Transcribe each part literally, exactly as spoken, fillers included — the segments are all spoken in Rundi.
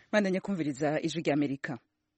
bandanya kumviriza ijwi rya Amerika.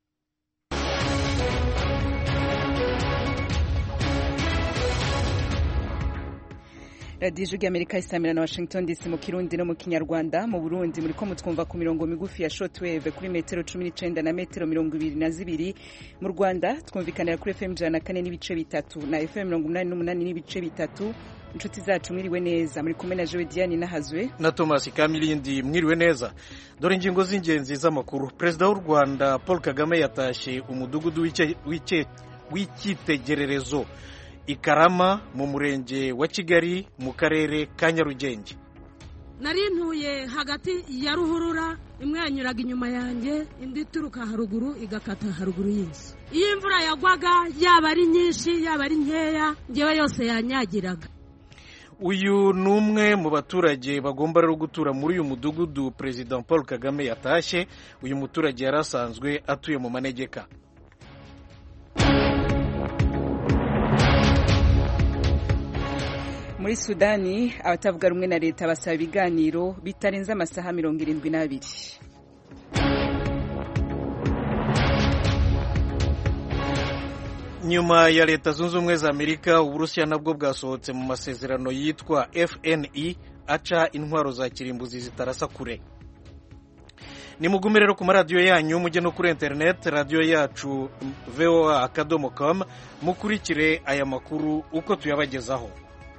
radiyo ijwi rya Amerika isamira na Washington D C mu Kirundi no mu Kinyarwanda. Mu Burundi muriko mutwumva ku mirongo migufi ya shortwave kuri metero cumi n'icenda na metero mirongo ibiri na zibiri. Mu Rwanda twumvikanira kuri F M ijana na kane n'ibice bitatu na F M mirongo umunani n'umunani n'ibice bitatu. Inshuti zacu mwiriwe neza, muri kumwe na Joe Diane Nahazwe na Thomas Kamilindi. Mwiriwe neza. Dore ingingo z'ingenzi z'amakuru. Perezida w'u Rwanda Paul Kagame yatashye umudugudu w'icyitegererezo Ikarama mu murenge wa Kigali mu karere ka Nyarugenge. Nari ntuye hagati ya ruhurura, imwe yanyuraga inyuma yanjye, indi turuka haruguru igakata haruguru y'inzu. Iyo imvura yagwaga, yaba ari nyinshi yaba ari nkeya, ngewe yose yanyagiraga. Uyu ni umwe mu baturage bagomba rero gutura muri uyu mudugudu President Paul Kagame yatashye. Uyu muturage yari asanzwe atuye mu manegeka. Muri Sudani abatavuga rumwe na leta basaba ibiganiro bitarenze amasaha mirongo irindwi n'abiri. Nyuma ya Leta Zunze Ubumwe za Amerika, Uburusiya nabwo bwasohotse mu masezerano yitwa F N I aca intwaro za kirimbuzi zitarasa kure. Nimugume rero ku maradiyo yanyu, mujye no kuri internet, radio yacu v o a akadomo com, mukurikire aya makuru uko tuyabagezaho.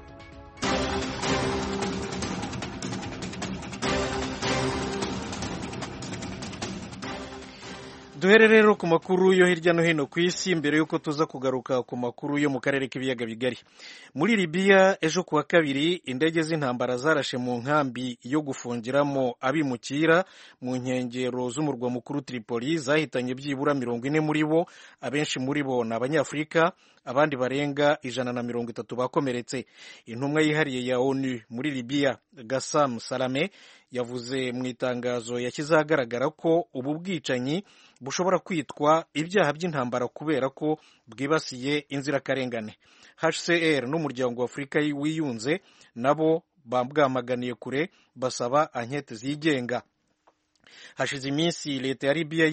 Duhere rero ku makuru yo hirya no hino ku isi mbere yuko tuza kugaruka ku makuru yo mu karere k'ibiyaga bigari. Muri Libya ejo kuwa kabiri indege z'intambara zarashe mu nkambi yo gufungiramo abimukira mu nkengero z'umurwa mukuru Tripoli, zahitanye byibura mirongo ine muri bo, abenshi muri bo ni Abanyafurika, abandi barenga ijana na mirongo itatu bakomeretse. Intumwa yihariye ya ONU muri Libya Gassam Salame yavuze mu itangazo yashyize ahagaragara ko ubu bwicanyi bushobora kwitwa ibyaha by'intambara kubera ko bwibasiye inzirakarengane. H C R n'umuryango wa Afurika wiyunze nabo bamwamaganiye kure, basaba ankete zigenga. Hashize iminsi leta ya Libya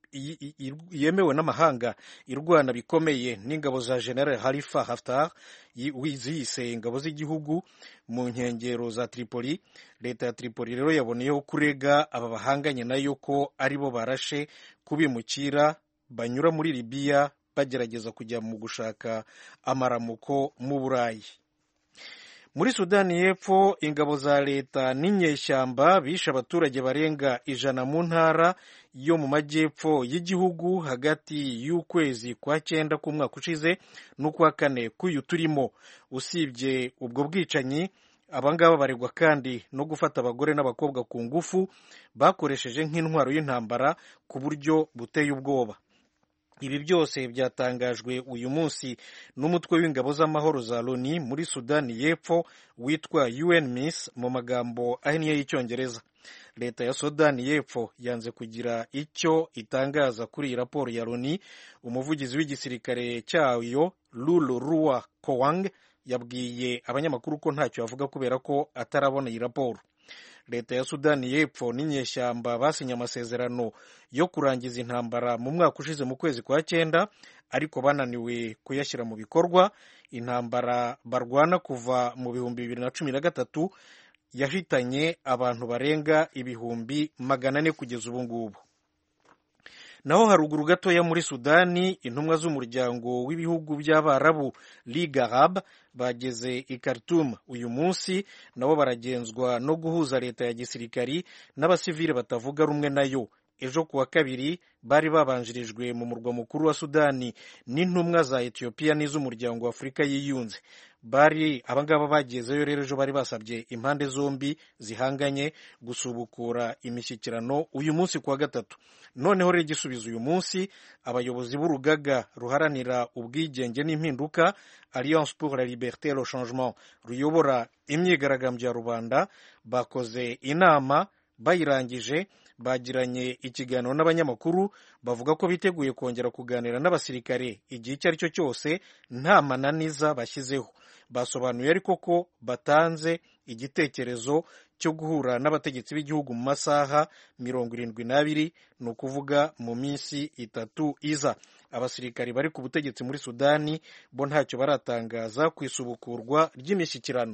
yemewe n'amahanga irwana bikomeye n'ingabo za General Khalifa Haftar wizihise ingabo z'igihugu mu nkengero za Tripoli. Leta ya Tripoli rero yaboneyeho kurega aba bahanganye nayo ko aribo barashe kubimukira banyura muri Libya bagerageza kujya mu gushaka amaramuko mu Burayi. Muri Sudani y'Epfo ingabo za leta n'inyeshyamba bishe abaturage barenga ijana mu ntara yo mu majyepfo y'igihugu hagati y'ukwezi kwa cyenda k'umwaka ushize n'ukwa kane k'uyu turimo. Usibye ubwo bwicanyi, abangaba baregwa kandi no gufata abagore n'abakobwa ku ngufu bakoresheje nk'intwaro y'intambara ku buryo buteye ubwoba. Ibi byose byatangajwe uyu munsi n'umutwe w'ingabo z'amahoro za Loni muri Sudani y'Epfo witwa U N M I S mu magambo ahinnye y'icyongereza. Leta ya Sudani y'Epfo yanze kugira icyo itangaza kuri iyi raporo ya Loni. Umuvugizi w'igisirikare cyayo Lulu Rua Kowang yabwiye abanyamakuru ko ntacyo avuga kubera ko atarabona iyi raporo. Leta ya Sudani y'Epfo n'inyeshyamba basinye amasezerano yo kurangiza intambara mu mwaka ushize mu kwezi kwa cyenda, ariko bananiwe kuyashyira mu bikorwa. Intambara barwana kuva mu bihumbi bibiri na cumi na gatatu yahitanye abantu barenga ibihumbi magana ane kugeza ubu ngubu. Naho haruguru gatoya muri Sudani, intumwa z'umuryango w'ibihugu by'Abarabu Ligue Arabe bageze i Khartoum uyu munsi, nabo baragenzwa no guhuza leta ya gisirikari n'abasivile batavuga rumwe nayo. Ejo kuwa kabiri bari babanjirijwe mu murwa mukuru wa Sudani n'intumwa za Ethiopia n'iz'umuryango wa Afurika yiyunze. Bari abangaba bagezeyo rero ejo bari basabye impande zombi zihanganye gusubukura imishyikirano uyu munsi kuwa gatatu. Noneho rero igisubizo uyu munsi, abayobozi b'urugaga ruharanira ubwigenge n'impinduka Alliance pour la Liberté et le Changement ruyobora imyigaragambyo ya rubanda bakoze inama, bayirangije bagiranye ikiganiro n'abanyamakuru, bavuga ko biteguye kongera kuganira n'abasirikare igihe icyo ari cyo cyose nta mananiza bashyizeho. Basobanuye ariko ko batanze igitekerezo cyo guhura n'abategetsi b'igihugu mu masaha mirongo irindwi n'abiri, ni ukuvuga mu minsi itatu iza. Abasirikari bari ku butegetsi muri Sudani bo ntacyo baratangaza ku isubukurwa ry'imishyikirano.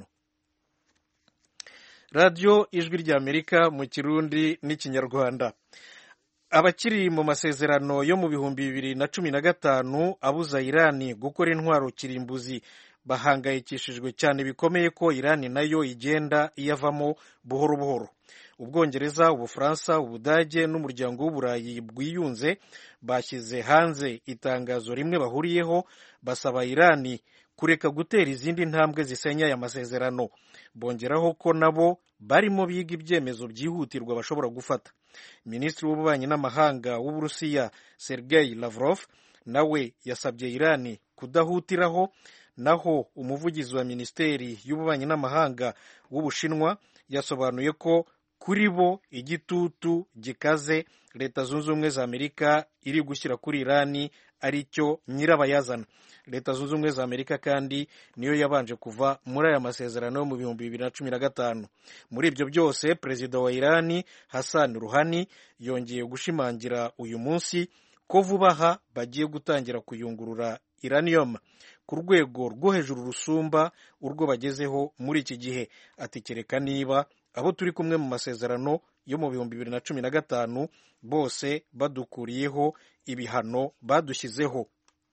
radiyo ijwi ry'Amerika mu Kirundi n'Ikinyarwanda. Abakiri mu masezerano yo mu bihumbi bibiri na cumi na gatanu abuza Irani gukora intwaro kirimbuzi bahangayikishijwe cyane bikomeye ko Irani nayo igenda iyavamo buhoro buhoro. Ubwongereza, Ubufaransa, Ubudage n'umuryango w'Uburayi bwiyunze bashyize hanze itangazo rimwe bahuriyeho basaba Irani kureka gutera izindi ntambwe zisenya aya masezerano. Bongeraho ko nabo barimo biga ibyemezo byihutirwa bashobora gufata. Minisitiri w'ububanyi n'amahanga w'Uburusiya Sergei Lavrov nawe yasabye Irani kudahutiraho, naho umuvugizi wa Minisiteri y'ububanyi n'amahanga w'Ubushinwa yasobanuye ko kuri bo igitutu gikaze Leta Zunze Ubumwe za Amerika iri gushyira kuri Irani ari cyo nyirabayazana. Leta Zunze Ubumwe za Amerika kandi niyo yabanje kuva muri aya masezerano yo mu bihumbi bibiri na cumi na gatanu. Muri ibyo byose perezida wa Irani Hassan Rouhani yongeye gushimangira uyu munsi ko vuba aha bagiye gutangira kuyungurura uranium ku rwego rwo hejuru rusumba urwo bagezeho muri iki gihe. Ati kereka niba abo turi kumwe mu masezerano yo mu bihumbi bibiri na cumi na gatanu bose badukuriyeho ibihano badushyizeho.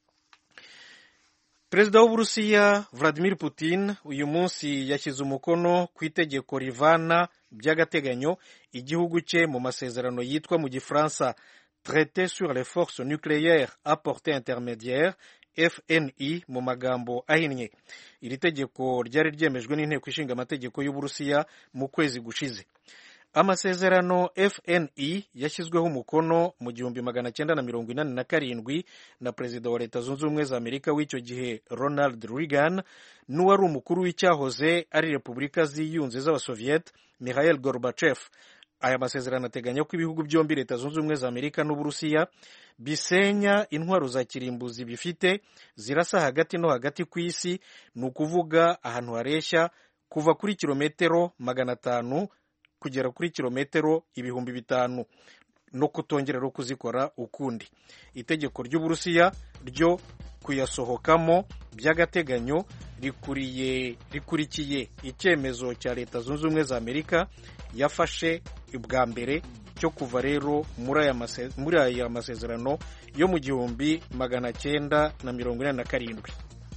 Perezida w'Uburusiya Vladimir Putin uyu munsi yashyize umukono ku itegeko rivana by'agateganyo igihugu cye mu masezerano yitwa mu Gifaransa Traité sur les forces nucléaires à portée intermédiaire F N I mu magambo ahinnye. Iri tegeko ryari ryemejwe n'inteko ishinga amategeko y'Uburusiya mu kwezi gushize. Amasezerano F N I yashyizweho umukono mu gihumbi magana cyenda na mirongo inani na karindwi na perezida wa Leta Zunze Ubumwe za Amerika w'icyo gihe Ronald Reagan n'uwari umukuru w'icyahoze ari Repubulika ziyunze z'Abasoviet Mikhail Gorbachev. Aya masezerano ateganya ko ibihugu byombi Leta Zunze Ubumwe za Amerika n'Uburusiya bisenya intwaro za kirimbuzi bifite zirasa hagati no hagati ku isi, ni ukuvuga ahantu hareshya kuva kuri kilometero magana atanu kugera kuri kilometero ibihumbi bitanu, no kutongerera kuzikora ukundi. Itegeko ry'Uburusiya ryo kuyasohokamo by'agateganyo rikuriye rikurikiye icyemezo cya Leta Zunze Ubumwe za Amerika yafashe ubwa mbere cyo kuva rero muri aya masezerano yo mu gihumbi magana cyenda na mirongo inani na karindwi.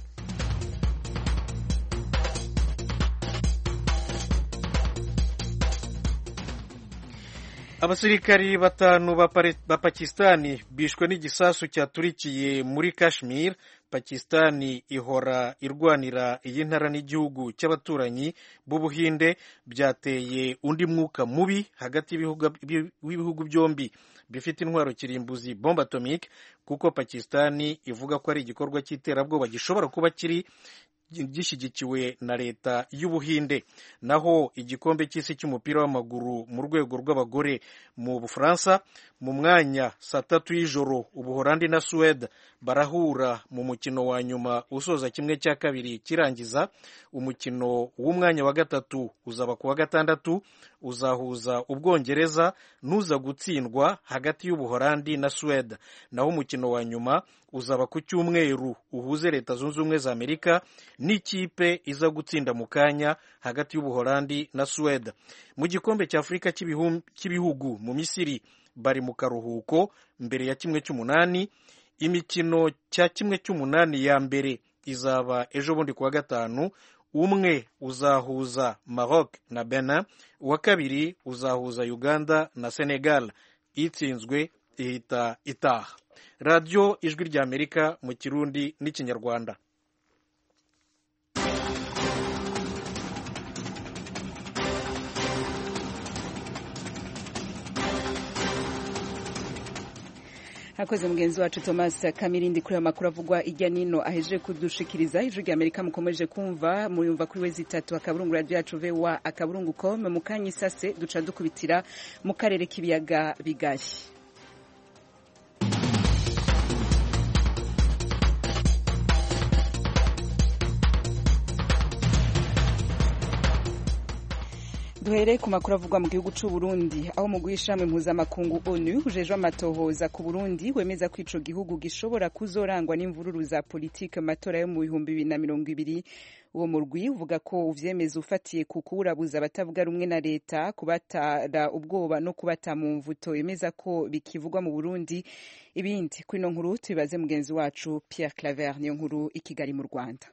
Abasirikari batanu ba Pakistani bishwe n'igisasu cyaturikiye muri Kashmir. Pakistani ihora irwanira iyi ntara n'igihugu cy'abaturanyi b'Ubuhinde. Byateye undi mwuka mubi hagati y'ibihugu byombi bifite intwaro kirimbuzi bombe atomique, kuko Pakistani ivuga ko ari igikorwa cy'iterabwoba gishobora kuba kiri gishyigikiwe na leta y'Ubuhinde. Naho igikombe cy'isi cy'umupira w'amaguru mu rwego rw'abagore mu Bufaransa, mu mwanya saa tatu y'ijoro Ubuholandi na Suède barahura mu mukino wa nyuma usoza kimwe cya kabiri kirangiza. Umukino w'umwanya wa gatatu uzaba ku wa gatandatu, uzahuza Ubwongereza n'uza gutsindwa hagati y'Ubuholandi na Suède. Naho umukino wa nyuma uzaba ku cyumweru uhuze Leta Zunze Ubumwe za Amerika n'ikipe iza gutsinda mu kanya hagati y'Ubuholandi na Suède. Mu gikombe cya Afurika cy'ibihugu mu Misiri bari mu karuhuko mbere ya kimwe cy'umunani. Imikino cya kimwe cy'umunani ya mbere izaba ejo bundi kuwa gatanu. Umwe uzahuza Maroc na Benin, uwa kabiri uzahuza Uganda na Senegal. Itsinzwe ihita itaha. Radio Ijwi ry'Amerika mu Kirundi n'Ikinyarwanda. Hakoze mugenzi wacu Thomas Kamirindi kuri amakuru avugwa ijya nino aheje kudushikiriza. Ijwi ry'Amerika mukomeje kumva muyumva kuri wezi itatu akaburungu radio yacu V W akaburungu com. Mu kanya isase duca dukubitira mu karere k'ibiyaga bigashye. duhere ku makuru avugwa mu gihugu c'u Burundi aho mu guhishamwe mpuzamakungu ONU ujejwe amatohoza ku Burundi wemeza ko ico gihugu gishobora kuzorangwa n'imvururu za politike matora yo mu bihumbi bibiri na mirongo ibiri. Uwo murwi uvuga ko uvyemeza ufatiye ku kuburabuza abatavuga rumwe na leta, kubatara ubwoba no kubata mu mvuto yemeza ko bikivugwa mu Burundi. Ibindi kuri no nkuru tubibaze mugenzi wacu Pierre Claver niyo nkuru i Kigali mu Rwanda.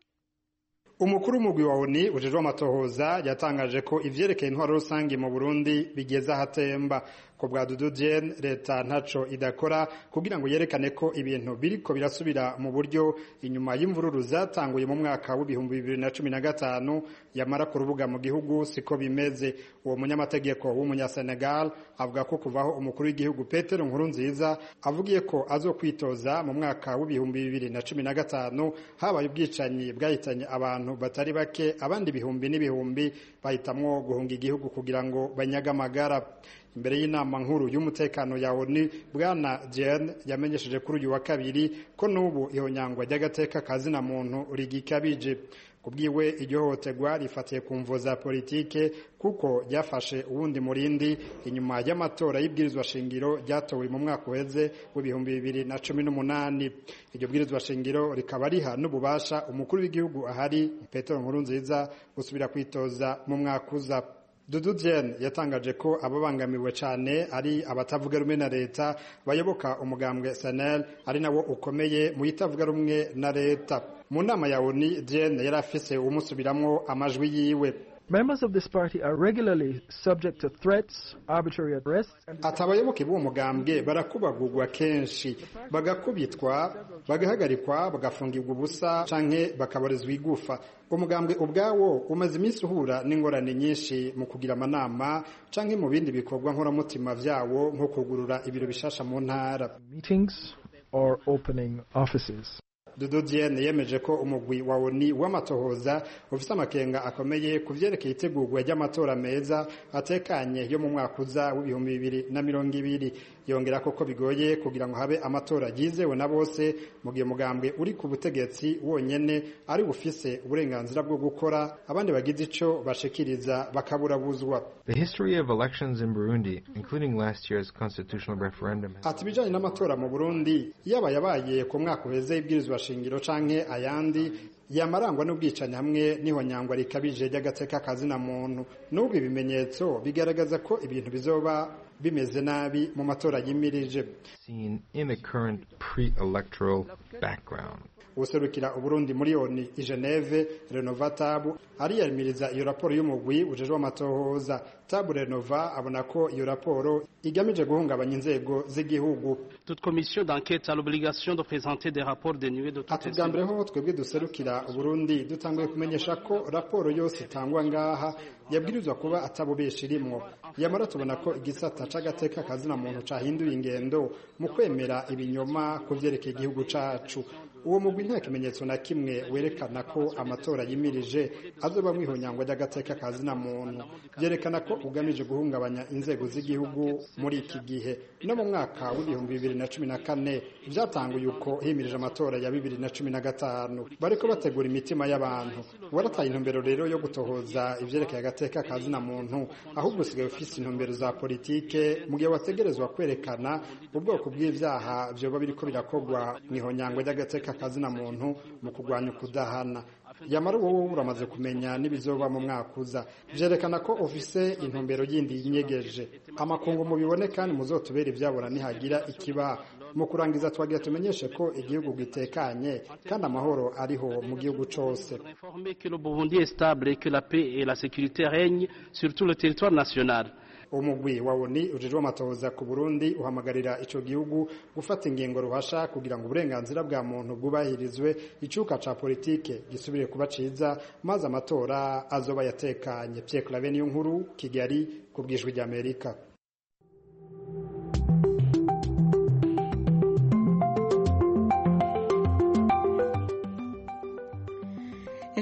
Umukuru w'umugwi wa ONU ujejwe amatohoza yatangaje ko ivyerekeye intwaro rusangi mu Burundi bigeze ahatemba. Ko bwa Dudu Dieng leta ntaco idakora kugira ngo yerekane ko ibintu biriko birasubira mu buryo inyuma y'imvururu zatanguye mu mwaka w'ibihumbi bibiri na cumi na gatanu yamara ku rubuga mu gihugu siko bimeze. Uwo munyamategeko w'umunyasenegal avuga ko kuvaho umukuru w'igihugu Petero Nkurunziza avugiye ko azokwitoza mu mwaka w'ibihumbi bibiri na cumi na gatanu habaye ubwicanyi bwahitanye abantu batari bake, abandi ibihumbi n'ibihumbi bahitamwo guhunga igihugu kugira ngo banyaga amagara. Imbere y'inama nkuru y'umutekano ya ONU bwana Dieng yamenyesheje kuri uyu wa kabiri ko n'ubu ihonyangwa ry'agateka kazina muntu rigikabije. Kubwiwe iryo hohoterwa rifatiye ku mvo za politike kuko ryafashe uwundi murindi inyuma y'amatora y'ibwirizwa shingiro ryatowe mu mwaka uheze w'ibihumbi bibiri na cumi n'umunani. Iryo bwirizwa shingiro rikaba riha n'ububasha umukuru w'igihugu ahari Petero Nkurunziza gusubira kwitoza mu mwaka uza. Dudu Dieng yatangaje ko ababangamiwe cyane ari abatavuga rumwe na leta bayoboka umugambwe S N L ari nawo ukomeye mu itavuga rumwe na leta. Mu nama ya ONU Dieng yari afise umusubiramwo amajwi yiwe. Members of this party are regularly subject to threats, arbitrary arrests. Atabayoboke b'uwo mugambwe barakubagurwa kenshi, bagakubitwa, bagahagarikwa, bagafungirwa ubusa canke bakabarizwa igufa. Umugambwe ubwawo umaze iminsi uhura n'ingorane nyinshi mu kugira amanama canke mu bindi bikorwa nkoramutima vyawo nko kugurura ibiro bishasha mu ntara. Meetings or opening offices. Dudu Dieng yemeje ko umugwi wa ONU w'amatohoza ufise amakenga akomeye kuvyerekeye itegurwa ry'amatora meza atekanye yo mu mwaka uza w'ibihumbi bibiri na mirongo ibiri. Yongera ko ko bigoye kugira ngo habe amatora yizewe na bose mu gihe mugambwe uri ku butegetsi wonyene ari bufise uburenganzira bwo gukora abandi bagize ico bashikiriza bakaburabuzwa. The history of elections in Burundi, including last year's constitutional referendum. Ati bijanye n'amatora mu Burundi yaba yabaye ku mwaka uheze ibwirizwa shingiro canke ayandi yamarangwa n'ubwicanye hamwe n'ihonyangwa rikabije ry'agateka kazina muntu. N'ubwo ibimenyetso bigaragaza ko ibintu bizoba bimeze nabi mu matora yimirije. Seen in the current pre-electoral background. Userukira Uburundi muri ONU i Geneve Renova Tabu ariyamiriza iyo raporo y'umugwi ujejwe amatohoza. Tabu Renova abona ko iyo raporo igamije guhungabanya inzego z'igihugu. Toute commission d'enquête a l'obligation de présenter des rapports dénués de toute Atugambire ho twebwe duserukira Uburundi dutanguye kumenyesha ko raporo yose itangwa ngaha yabwirizwa kuba atabubesha irimwo. Yamara tubona ko igisata c'agateka kazina muntu cahinduye ingendo mu kwemera ibinyoma kuvyerekeye igihugu cacu. Uwo mugwi nta kimenyetso na kimwe werekana ko amatora yimirije azoba mwihonyangwa ry'agateka kazina muntu. Byerekana ko ugamije guhungabanya inzego z'igihugu muri iki gihe. No mu mwaka w'ibihumbi bibiri na cumi na kane byatanguye uko himirije amatora ya bibiri na cumi na gatanu. Bariko bategura imitima y'abantu. Warataye intumbero rero yo gutohoza ivyerekeye agateka kazina muntu, ahubwo usigaye ufise intumbero za politike mu gihe wategerezwa kwerekana ubwoko bw'ivyaha vyoba biriko birakogwa mwihonyangwa ry'agateka kazina muntu mu kugwanya kudahana. Yamara wowe uramaze kumenya nibizoba mu mwaka uza vyerekana ko ofise intumbero yindi inyegeje. Amakungu mubibone kandi muzotubera ivyabona nihagira ikiba. Mu kurangiza twagira tumenyeshe ko igihugu gitekanye kandi amahoro ariho mu gihugu cose. Informer que le Burundi est stable et que la paix et la sécurité règnent sur tout le territoire national. Umugwi wa ONU ujejwe amatohoza ku Burundi uhamagarira ico gihugu gufata ingingo ruhasha kugira ngo uburenganzira bwa muntu bwubahirizwe, icuka ca politike gisubire kuba ciza, maze amatora azoba yatekanye. Pierre Claver niyo nkuru, Kigali, ku bw'ijwi ry'Amerika.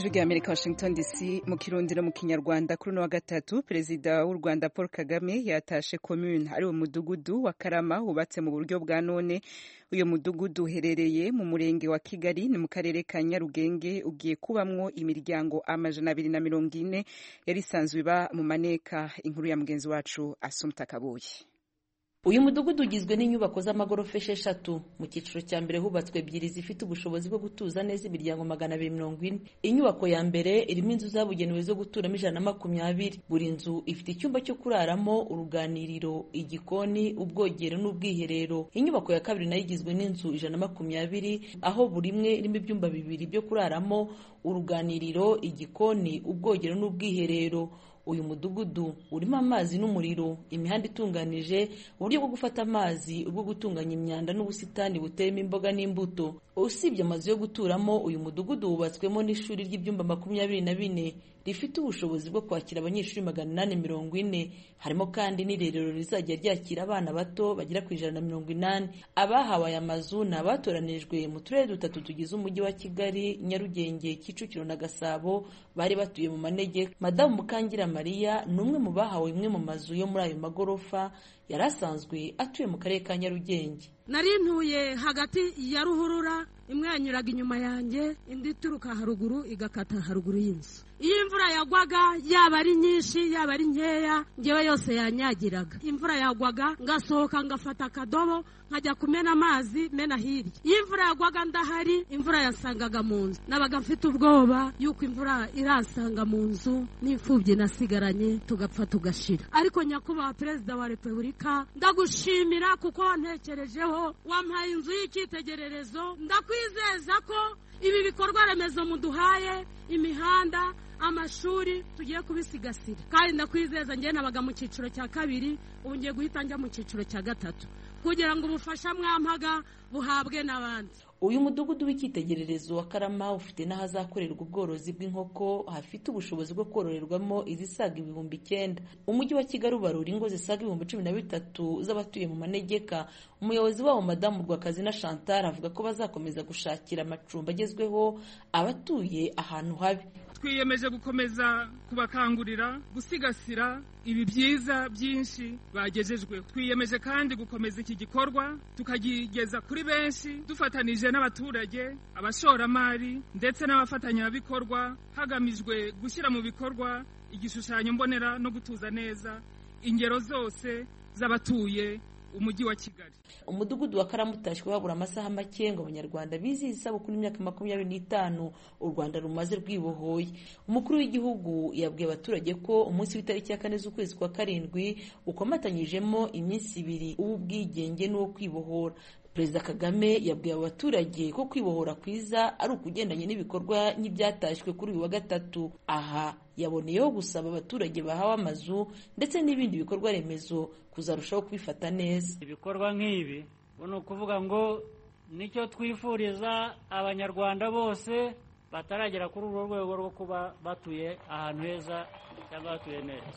ijwi rya Amerika Washington D C mu kirundi no mu kinyarwanda kuri no wa gatatu perezida w'u Rwanda Paul Kagame yatashe commune ari mu mudugudu wa Karama hubatse mu buryo bwa none. Uyo mudugudu uherereye mu murenge wa Kigali ni mu karere ka Nyarugenge ugiye kubamwo imiryango amajana abiri na mirongo ine yari isanzwe iba mu maneka. Inkuru ya mugenzi wacu Asumta Kabuye. Uyu mudugudu ugizwe n'inyubako z'amagorofa esheshatu. Mu cyiciro cya mbere hubatswe ebyiri zifite ubushobozi bwo gutuza neza imiryango magana abiri mirongo ine. Inyubako ya mbere irimo inzu zabugenewe zo guturamo ijana na makumyabiri. Buri nzu ifite icyumba cyo kuraramo, uruganiriro, igikoni, ubwogero n'ubwiherero. Inyubako ya kabiri nayo igizwe n'inzu ijana na makumyabiri, aho buri imwe irimo ibyumba bibiri byo kuraramo, uruganiriro, igikoni, ubwogero n'ubwiherero. Uyu mudugudu urimo amazi n'umuriro, imihanda itunganije, uburyo bwo gufata amazi, ubwo gutunganya imyanda n'ubusitani buteyemo imboga n'imbuto. Usibye amazu yo guturamo, uyu mudugudu wubatswemo n'ishuri ry'ibyumba makumyabiri na bine rifite ubushobozi bwo kwakira abanyeshuri magana inani mirongo ine. Harimo kandi n'irerero rizajya ryakira abana bato bagera ku ijana na mirongo inani. Abahawe aya mazu ni abatoranijwe mu turere dutatu tugize umujyi wa Kigali, Nyarugenge, Kicukiro na Gasabo, bari batuye mu manegeka. Madamu Mukangira Maria ni umwe mu bahawe imwe mu mazu yo muri ayo magorofa yari asanzwe atuye mu karere ka Nyarugenge. Nari ntuye hagati ya ruhurura, imwe yanyuraga inyuma yanjye, indi ituruka haruguru igakata haruguru y'inzu. Iyo imvura yagwaga, yaba ari nyinshi yaba ari nkeya, ngewe yose yanyagiraga. Imvura yagwaga ngasohoka ngafata akadobo nkajya kumena amazi mena hirya. Iyo imvura yagwaga ndahari, imvura yasangaga mu nzu. Nabaga mfite ubwoba yuko imvura iransanga mu nzu, n'imfubyi nasigaranye tugapfa tugashira. Ariko nyakubahwa Perezida wa Repubulika, ndagushimira kuko wantekerejeho, wampaye inzu y'icyitegererezo. Ndakwizeza ko ibi bikorwa remezo muduhaye, imihanda, amashuri, tugiye kubisigasira. Kandi ndakwizeza ngiye nabaga mu cyiciro cya kabiri, ubu ngiye guhita njya mu cyiciro cya gatatu kugira ngo ubufasha mwampaga buhabwe n'abandi. Uyu mudugudu w'icyitegererezo wa Karama ufite n'ahazakorerwa ubworozi bw'inkoko hafite ubushobozi bwo kororerwamo izisaga ibihumbi icyenda. Umujyi wa Kigali ubarura ingo zisaga ibihumbi cumi na bitatu z'abatuye mu manegeka. Umuyobozi wabo Madamu Rwakazi na Chantal avuga ko bazakomeza gushakira amacumbi agezweho abatuye ahantu habi. Twiyemeje gukomeza kubakangurira gusigasira ibi byiza byinshi bagejejwe. Twiyemeje kandi gukomeza iki gikorwa tukagigeza kuri benshi dufatanije n'abaturage, abashoramari ndetse n'abafatanyabikorwa, hagamijwe gushyira mu bikorwa igishushanyo mbonera no gutuza neza ingero zose z'abatuye umujyi wa Kigali. Umudugudu wa Karama utashywe habura amasaha make ngo abanyarwanda bizihize isabukuru y'imyaka makumyabiri n'itanu u Rwanda rumaze rwibohoye. Umukuru w'igihugu yabwiye abaturage ko umunsi w'itariki ya kane z'ukwezi kwa karindwi ukomatanyijemo iminsi ibiri uw'ubwigenge n'uwo kwibohora. Perezida Kagame yabwiye abaturage ko kwibohora kwiza ari ukugendanye n'ibikorwa nk'ibyatashywe kuri uyu wa gatatu. Aha yaboneyeho gusaba abaturage bahawe amazu ndetse n'ibindi bikorwa remezo kuzarushaho kubifata neza. Ibikorwa nk'ibi ni ukuvuga ngo nicyo twifuriza abanyarwanda bose bataragera kuri urwo rwego rwo kuba batuye ahantu heza cyangwa batuye neza.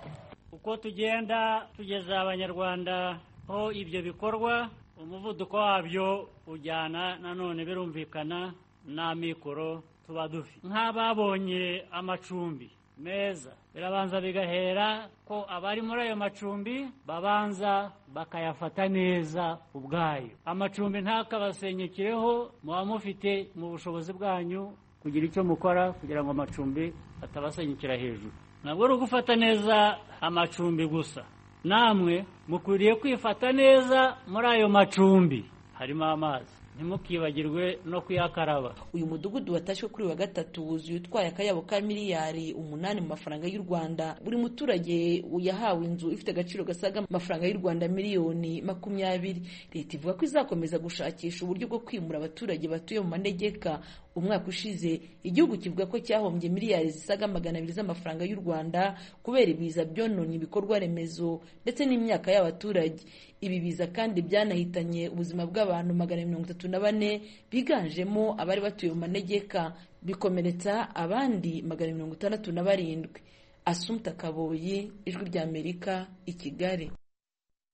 Uko tugenda tugeza abanyarwanda ho ibyo bikorwa, umuvuduko wabyo ujyana nanone birumvikana n'amikoro tuba dufite. Nk'ababonye amacumbi meza, birabanza bigahera ko abari muri ayo macumbi babanza bakayafata neza ubwayo. Amacumbi ntakabasenyekireho, muba mufite mu bushobozi bwanyu kugira icyo mukora kugira ngo amacumbi atabasenyekera hejuru. Ntabwo ari ugufata neza amacumbi gusa, namwe mukwiriye kwifata neza muri ayo macumbi harimo amazi, ntimukibagirwe no kuyakaraba. Uyu mudugudu watashywe kuri wa gatatu wuzuye utwaye akayabo ka miliyari umunani mu mafaranga y'u Rwanda. Buri muturage yahawe inzu ifite agaciro gasaga amafaranga y'u Rwanda miliyoni makumyabiri. Leta ivuga ko izakomeza gushakisha uburyo bwo kwimura abaturage batuye mu manegeka. Umwaka ushize igihugu kivuga ko cyahombye miliyari zisaga magana abiri z'amafaranga y'u Rwanda kubera ibiza byononye ibikorwa remezo ndetse n'imyaka y'abaturage. Ibi biza kandi byanahitanye ubuzima bw'abantu magana mirongo itatu na bane biganjemo abari batuye mu manegeka, bikomeretsa abandi magana mirongo itandatu na barindwi. Asumta Kaboyi, Ijwi ry'Amerika, i Kigali.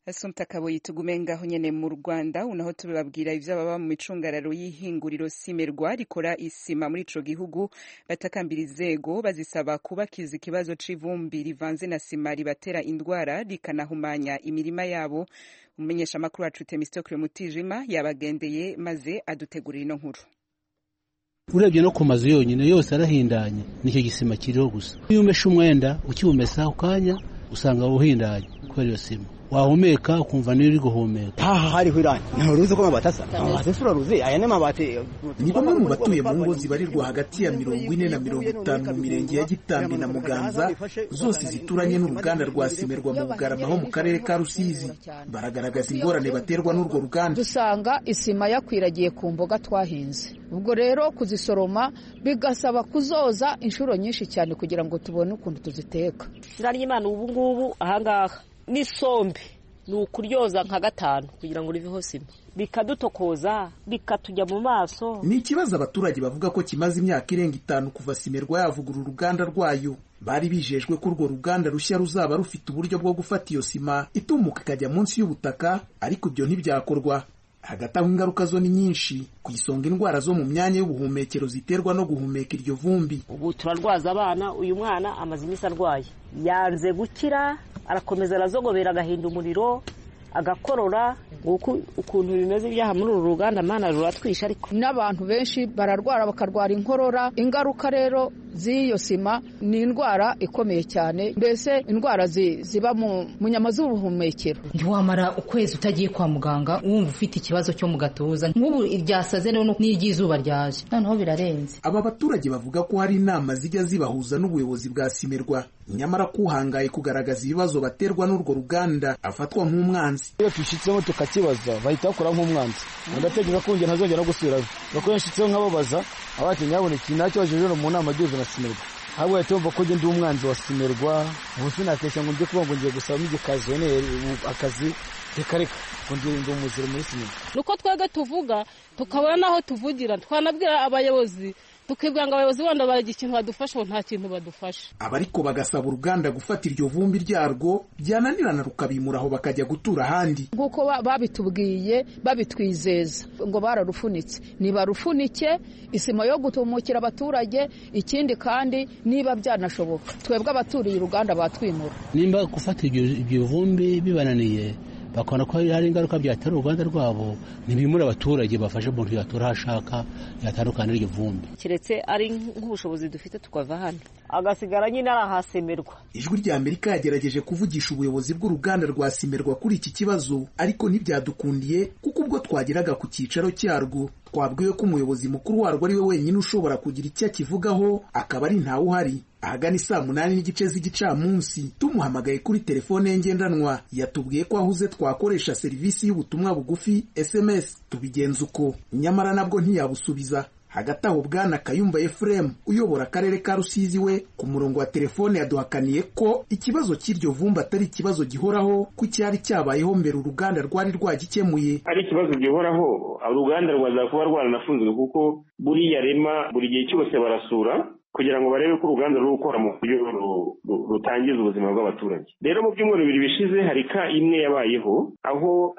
Asumta Kaboyi tugume ngaho nyene mu Rwanda unaho tubabwira ivyo baba mu micungararo y'ihinguriro Simerwa rikora isima muri ico gihugu batakambira inzego bazisaba kubakiza ikibazo c'ivumbi rivanze na sima ribatera indwara rikanahumanya imirima yabo. Umumenyesha makuru wacu Temistokle Mutijima yabagendeye maze adutegurira ino nkuru. Urebye no ku mazu yonyine yose arahindanye nicyo gisima kiriho gusa. Iyo umesha umwenda ukibumesa ukanya usanga uhindanye kubera iyo sima. Wahumeka ukumva niyo uri guhumeka. Aha hariho irangi nturuzi ko mabatasa amazefura ruzi aya ne mabati. Ni bamwe mu batuye mu ngo zibarirwa hagati ya mirongo ine na mirongo itanu mu mirenge ya Gitambi na Muganza zose zituranye n'uruganda rwa Simerwa mu Bugarama ho mu karere ka Rusizi. Baragaragaza ingorane baterwa n'urwo ruganda. Dusanga isima yakwiragiye ku mboga twahinze. Ubwo rero kuzisoroma bigasaba kuzoza inshuro nyinshi cyane kugira ngo tubone ukuntu tuziteka. Sirari Imana ubu ngubu ahangaha n'isombe ni ukuryoza nka gatanu kugira ngo riveho sima bikadutokoza bikatujya mu maso. Ni ikibazo abaturage bavuga ko kimaze imyaka irenga itanu kuva Simerwa yavugura uruganda rwayo. Bari bijejwe ko urwo ruganda rushya ruzaba rufite uburyo bwo gufata iyo sima itumuka ikajya munsi y'ubutaka, ariko ibyo ntibyakorwa. Hagati aho ingaruka zo ni nyinshi, ku isonga indwara zo mu myanya y'ubuhumekero ziterwa no guhumeka iryo vumbi. Ubu turarwaza abana, uyu mwana amaze iminsi arwaye yanze gukira, arakomeza arazogobera agahinda umuriro agakorora. Ukuntu bimeze byaha muri uru ruganda mana ruratwisha, ariko n'abantu benshi bararwara bakarwara inkorora. Ingaruka rero z'iyo sima ni indwara ikomeye cyane, mbese indwara ziba mu nyama z'ubuhumekero. Ntiwamara ukwezi utagiye kwa muganga wumva ufite ikibazo cyo mu gatuza, nk'ubu iryasaze rero n'iry'izuba ryaje noneho birarenze. Aba baturage bavuga ko hari inama zijya zibahuza n'ubuyobozi bwa Simerwa, nyamara kuhangaye kugaragaza ibibazo baterwa n'urwo ruganda afatwa nk'umwanzi. Iyo tushitsemo tukakibaza bahita bakora nk'umwanzi, ndategeka ko nge ntazongera gusubirayo. Bako yashitseho nk'ababaza abati nyaboneka nacyo bajeje mu nama y'ubuyobozi na Simerwa. Ahubwo yatumva ko nge ndi umwanzi wa Simerwa, ubusi nakesha ngo nje kuba ngo ngiye gusaba igikazi ne akazi tekareka ngo ngiye ngo muzire muri Simerwa. Nuko twege tuvuga tukabona naho tuvugira, twanabwira abayobozi tukibwira ngo abayobozi bandi baragira ikintu badufasha ngo nta kintu badufasha. Abariko bagasaba uruganda gufata iryo vumbi ryarwo byananirana rukabimura aho bakajya gutura ahandi. Nkuko babitubwiye babitwizeza ngo bararufunitse, niba rufunike isima yo gutumukira abaturage. Ikindi kandi niba byanashoboka twebwe abaturiye uruganda batwimura. Nimba gufata ibyo vumbi bibananiye bakona ko hari ingaruka byatera uruganda rwabo, ntibimura abaturage bafashe umuntu yatura hashaka yatandukana n'iryo vumbi. Kiretse ari nk'ubushobozi dufite tukava hano agasigara nyine arahasemerwa. Ijwi rya Amerika yagerageje kuvugisha ubuyobozi bw'uruganda rwa Simerwa kuri iki kibazo, ariko ntibyadukundiye kuko ubwo twageraga ku cyicaro cyarwo twabwiwe ko umuyobozi mukuru warwo ari we wenyine ushobora kugira icyo akivugaho, akaba ari ntawe uhari. Ahagana saa munani n'igice z'igicamunsi tumuhamagaye kuri telefone ye ngendanwa yatubwiye ko ahuze twakoresha serivisi y'ubutumwa bugufi S M S, tubigenza uko nyamara nabwo ntiyabusubiza. Hagati aho Bwana Kayumba Ephraim uyobora akarere ka Rusizi we ku murongo wa telefone yaduhakaniye ko ikibazo cy'iryo vumba atari ikibazo gihoraho, ko cyari cyabayeho mbere uruganda rwari rwagikemuye. Ari ikibazo gihoraho, uruganda rwaza kuba rwaranafunzwe kuko buriya rema buri gihe cyose barasura kugira ngo barebe ko uruganda ruri gukora mu buryo rutangiza ubuzima bw'abaturage. Rero mu byumweru bibiri bishize hari ka imwe yabayeho aho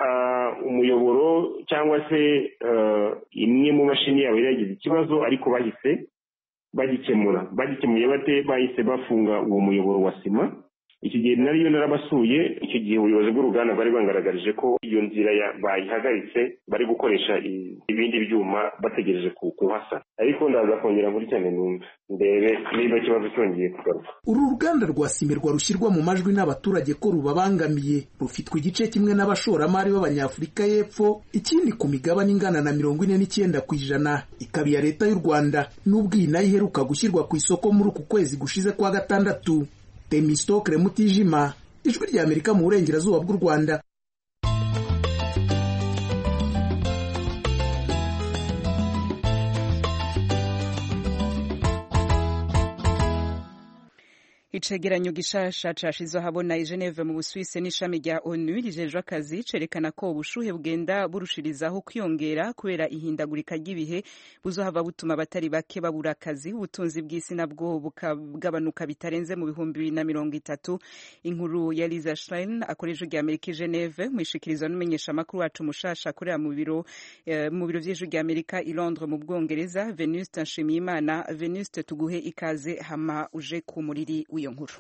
umuyoboro cyangwa se imwe mu mashini yabo yagize ikibazo, ariko bahise bagikemura. Bagikemuye bate? Bahise bafunga uwo muyoboro wa sima. Iki gihe nariyo narabasuye, icyo gihe ubuyobozi bw'uruganda bari bangaragarije ko iyo nzira bayihagaritse, bari gukoresha ibindi byuma bategereje kuhasa. Ariko ndaza kongera muri cyane numva ndebe niba ikibazo cyongeye kugaruka. Uru ruganda rwa Simerwa rushyirwa mu majwi n'abaturage ko rubabangamiye, rufitwe igice kimwe n'abashoramari b'Abanyafurika y'Epfo, ikindi ku migabane ingana na mirongo ine n'icyenda ku ijana ikaba iya leta y'u Rwanda, n'ubwo iyi nayo iheruka gushyirwa ku isoko muri uku kwezi gushize kwa gatandatu. Temistokle Mutijima, Ijwi rya Amerika mu burengerazuba bw'u Rwanda. Icegeranyo gishasha cashizwe habona i Geneve mu Busuwisi n'ishami rya ONU rijejwe akazi cerekana ko ubushuhe bugenda burushirizaho kwiyongera kubera ihindagurika ry'ibihe buzohava butuma abatari bake babura akazi, ubutunzi bw'isi nabwo bukagabanuka bitarenze mu bihumbi bibiri na mirongo itatu. Inkuru ya Lisa Schlein akoresha rya Amerika i Geneve mwishikirizwa n'umenyesha makuru wacu mushasha akorera mu biro eh, mu biro vy'ijwi rya Amerika i Londres mu Bwongereza. Venuste Nshimiyimana. Venuste, tuguhe ikaze hama uje ku muriri iyo nkuru.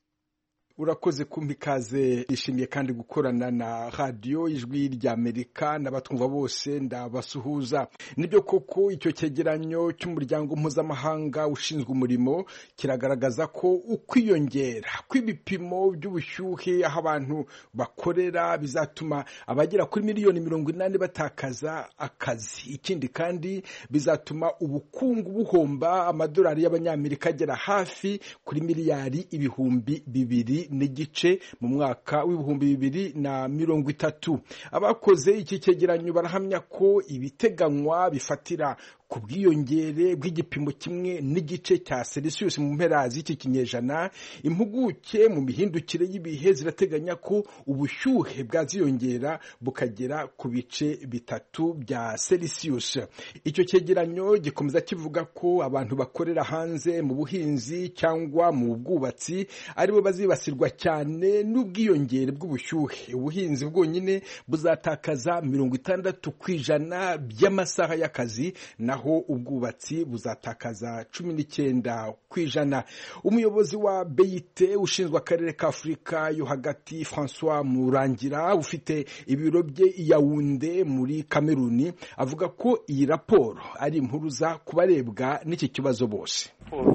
Urakoze kumpa ikaze, ishimiye kandi gukorana na radio ijwi rya Amerika n'abatwumva bose ndabasuhuza. Nibyo koko icyo cyegeranyo cy'umuryango mpuzamahanga ushinzwe umurimo kiragaragaza ko ukwiyongera kw'ibipimo by'ubushyuhe aho abantu bakorera bizatuma abagera kuri miliyoni mirongo inani batakaza akazi. Ikindi kandi bizatuma ubukungu buhomba amadolari y'abanyamerika agera hafi kuri miliyari ibihumbi bibiri n'igice mu mwaka w'ibihumbi bibiri na mirongo itatu. Abakoze iki cyegeranyo barahamya ko ibiteganywa bifatira ku bwiyongere bw'igipimo kimwe n'igice cya Celsius mu mpera z'iki kinyejana. Impuguke mu mihindukire y'ibihe zirateganya ko ubushyuhe bwaziyongera bukagera ku bice bitatu bya Celsius. Icyo cyegeranyo gikomeza kivuga ko abantu bakorera hanze mu buhinzi cyangwa mu bwubatsi aribo bazibasirwa cyane n'ubwiyongere bw'ubushyuhe. Ubuhinzi bwonyine buzatakaza mirongo itandatu kw'ijana by'amasaha y'akazi, naho ubwubatsi buzatakaza cumi n'icyenda kw'ijana. Umuyobozi wa B I T ushinzwe akarere ka Afurika yo hagati, François Murangira, ufite ibiro bye i Yaounde muri Kameruni, avuga ko iyi raporo ari impuruza kubarebwa n'iki kibazo bose.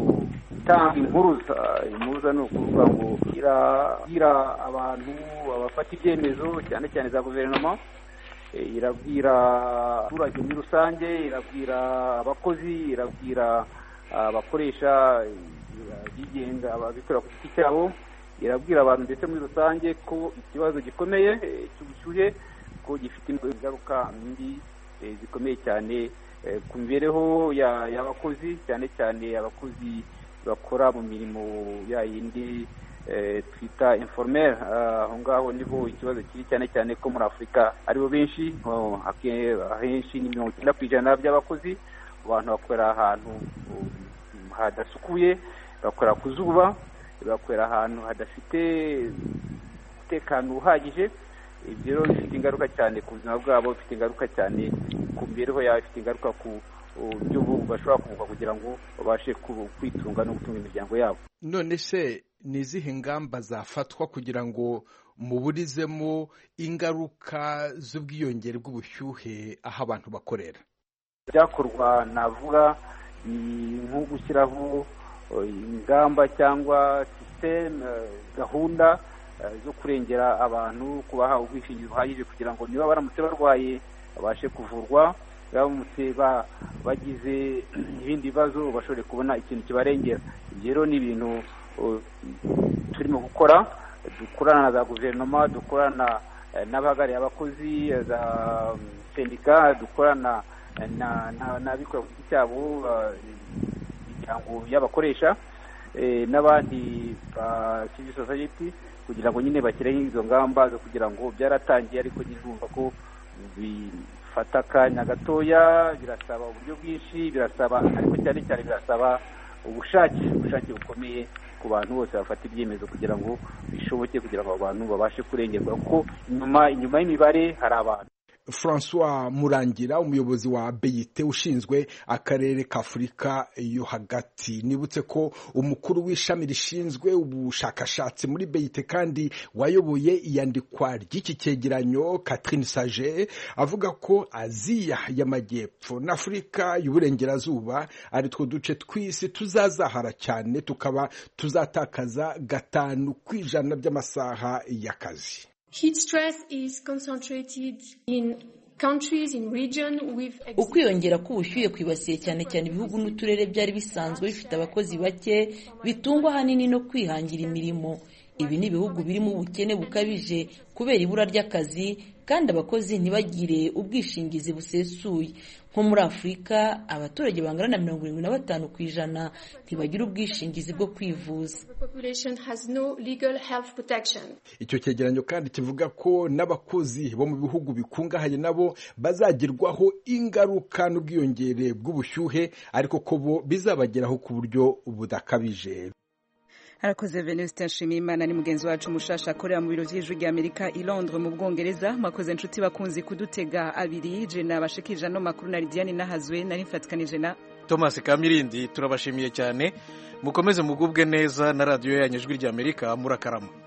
Tanga impuruza impuruza ni ukuvuga ngo irabwira abantu abafata ibyemezo cyane cyane za guverinoma, irabwira abaturage muri rusange, irabwira abakozi, irabwira abakoresha bigenga, ababikora ku giti cyabo, irabwira abantu ndetse muri rusange ko ikibazo gikomeye cy'ubushyuhe ko gifite ingaruka mbi zikomeye cyane ku mibereho y'abakozi, cyane cyane abakozi bakora mu mirimo ya yindi twita informel. Aho ngaho niho ikibazo kiri, cyane cyane ko muri Afurika aribo benshi, ahenshi ni mirongo icyenda ku ijana by'abakozi abantu bakorera ahantu hadasukuye, bakorera ku zuba, bakorera ahantu hadafite umutekano uhagije. Ibyo rero bifite ingaruka cyane ku buzima bwabo, bifite ingaruka cyane ku mibereho yabo, bifite ingaruka ku buryo bashobora kuvuga kugira ngo babashe kwitunga no gutunga imiryango yabo. None se ni izihe ngamba zafatwa kugira ngo muburizemo ingaruka z'ubwiyongere bw'ubushyuhe aho abantu bakorera? Byakorwa navuga ni nko gushyiraho ingamba cyangwa system, gahunda zo kurengera abantu, kubaha ubwishingizi buhagije kugira ngo niba baramutse barwaye babashe kuvurwa, baramutse bagize ibindi bibazo bashobore kubona ikintu kibarengera. Ibyo rero ni ibintu turimo gukora, dukorana na za guverinoma, dukorana n'abahagarariye abakozi, za sendika, dukorana n'abikora ku giti cyabo, imiryango y'abakoresha n'abandi ba civil society, kugira ngo nyine bashyireho izo ngamba zo kugira ngo byaratangiye, ariko nyirumva ko bifata akanya gatoya, birasaba uburyo bwinshi, birasaba ariko cyane cyane birasaba ubushake ubushake bukomeye ku bantu bose bafata ibyemezo kugira ngo bishoboke, kugira ngo abantu babashe kurengerwa, kuko inyuma inyuma y'imibare hari abantu. François Murangira, umuyobozi wa B I T ushinzwe akarere ka Afurika yo hagati. Nibutse ko umukuru w'ishami rishinzwe ubushakashatsi muri B I T kandi wayoboye iyandikwa ry'iki cyegeranyo, Catherine Sage, avuga ko Aziya y'Amajyepfo na Afurika y'Uburengerazuba ari two duce tw'isi tuzazahara cyane, tukaba tuzatakaza gatanu kw'ijana by'amasaha y'akazi. Heat stress is concentrated in countries in region with ukwiyongera k'ubushyuhe kwibasiye cyane cyane ibihugu n'uturere byari bisanzwe bifite abakozi bake bitungwa hanini no kwihangira imirimo. ibi ni ibihugu birimo ubukene bukabije kubera ibura ry'akazi kandi abakozi ntibagire ubwishingizi busesuye. Nko muri Afurika abaturage bangana na mirongo irindwi na batanu ku ijana ntibagira ubwishingizi bwo kwivuza. Icyo cyegeranyo kandi kivuga ko n'abakozi bo mu bihugu bikungahaye nabo bazagirwaho ingaruka n'ubwiyongere bw'ubushyuhe ariko ko bo bizabageraho ku buryo budakabije. Harakoze Venuste Nshimiyimana ni mugenzi wacu mushasha akorera mu biro vy'ijwi rya Amerika i Londres mu Bwongereza. Mwakoze inshuti bakunzi kudutega abiri je nabashikije no makuru na Lidiane Nahazwe nari mfatikanije na Thomas Kamirindi. Turabashimiye cyane, mukomeze mugubwe neza na radio yanyu ijwi rya Amerika. Murakarama.